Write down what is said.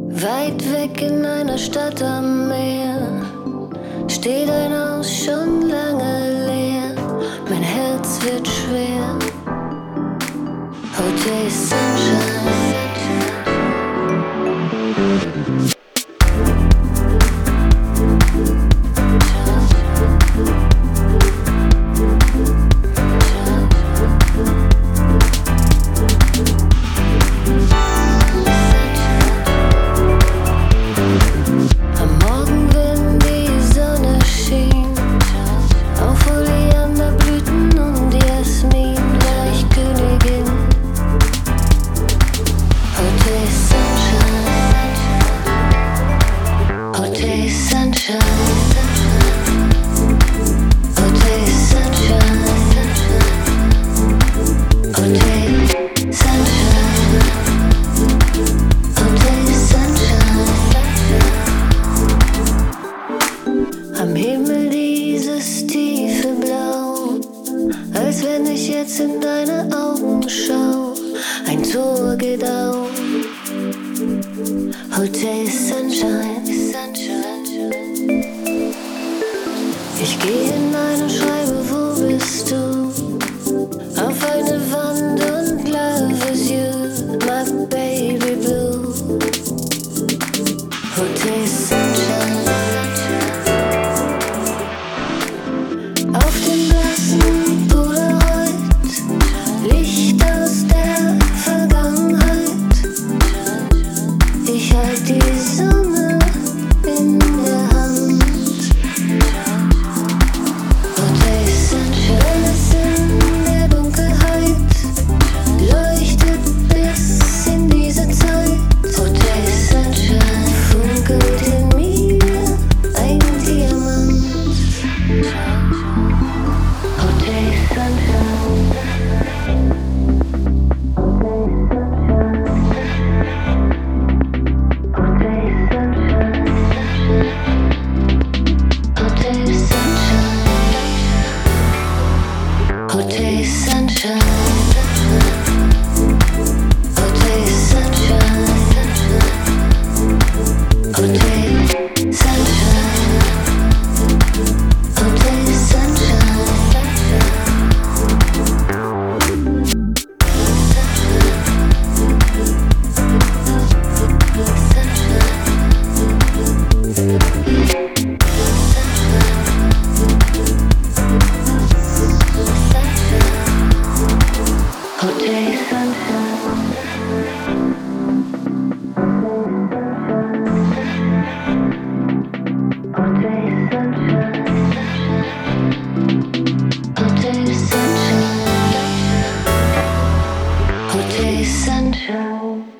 Weit weg in einer Stadt am Meer steht ein Haus schon lange leer. Mein Herz wird schwer. Hotel Sunshine. Am Himmel dieses tiefe Blau, als wenn ich jetzt in deine Augen schau. Ein Tor geht auf, Hotel Sunshine. Ich gehe in eine Schreibe, wo bist du? Auf eine Wand und love is you, my baby blue. Hotel Sunshine. Auf dem blassen Polaroid, Licht aus der Vergangenheit. Ich halt die Sonne in der Hand. Hotel Sunshine. Alles in der Dunkelheit leuchtet bis in diese Zeit. Hotel Sunshine funkelt in mir ein Diamant. Hotel Sunshine. Hotel Sunshine. Hotel Sunshine. Hotel Sunshine. Hotel Sunshine. Hotel Sunshine. Hotel Sunshine. Hotel Sunshine.